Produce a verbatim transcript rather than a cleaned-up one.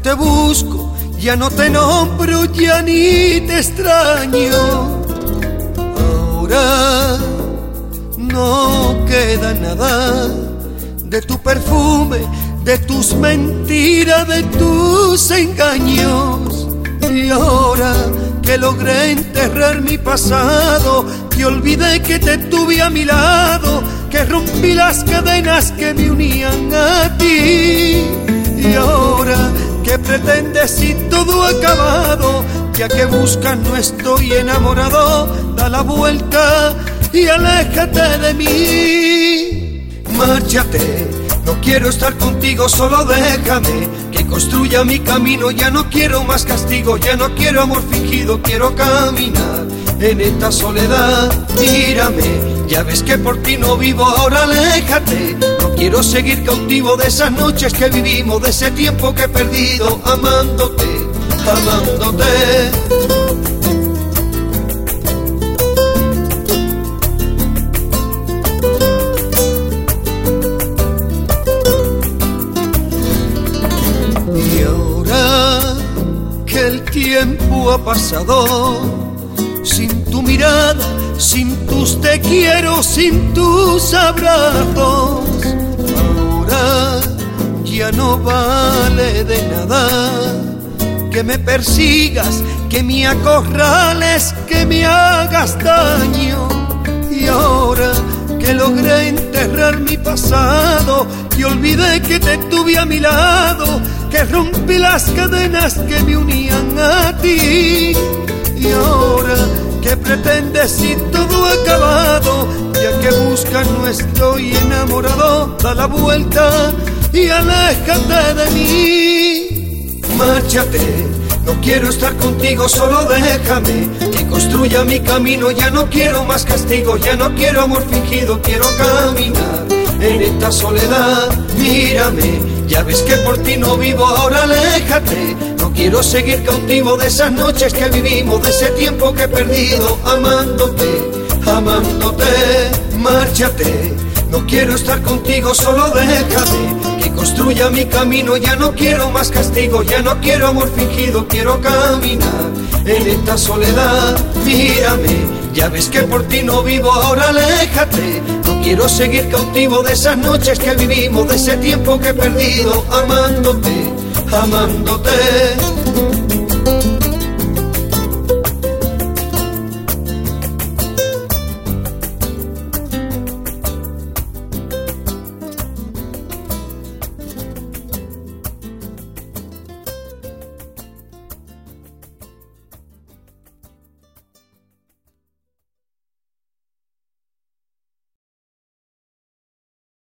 te busco, ya no te nombro, ya ni te extraño. Ahora no queda nada de tu perfume, de tus mentiras, de tus engaños. Y ahora que logré enterrar mi pasado, que olvidé que te tuve a mi lado, que rompí las cadenas que me unían a ti. Y ahora que pretendes si todo ha acabado, ya que buscas no estoy enamorado, da la vuelta y aléjate de mí. Márchate, no quiero estar contigo, solo déjame que construya mi camino. Ya no quiero más castigo, ya no quiero amor fingido, quiero caminar en esta soledad. Mírame, ya ves que por ti no vivo, ahora aléjate. No quiero seguir cautivo de esas noches que vivimos, de ese tiempo que he perdido amándote, amándote. El tiempo ha pasado sin tu mirada, sin tus te quiero, sin tus abrazos. Ahora ya no vale de nada que me persigas, que me acorrales, que me hagas daño. Y ahora que logré enterrar mi pasado, que olvidé que te tuve a mi lado, que rompí las cadenas que me unían a ti. Y ahora que pretendes si todo ha acabado, ya que buscas no estoy enamorado, da la vuelta y aléjate de mí. Márchate, no quiero estar contigo, solo déjame que construya mi camino. Ya no quiero más castigo, ya no quiero amor fingido, quiero caminar en esta soledad. Mírame, ya ves que por ti no vivo, ahora aléjate. No quiero seguir cautivo de esas noches que vivimos, de ese tiempo que he perdido amándote, amándote. Márchate, no quiero estar contigo, solo déjame que construya mi camino. Ya no quiero más castigo, ya no quiero amor fingido, quiero caminar en esta soledad. Mírame, ya ves que por ti no vivo, ahora aléjate. No quiero seguir cautivo de esas noches que vivimos, de ese tiempo que he perdido amándote, amándote.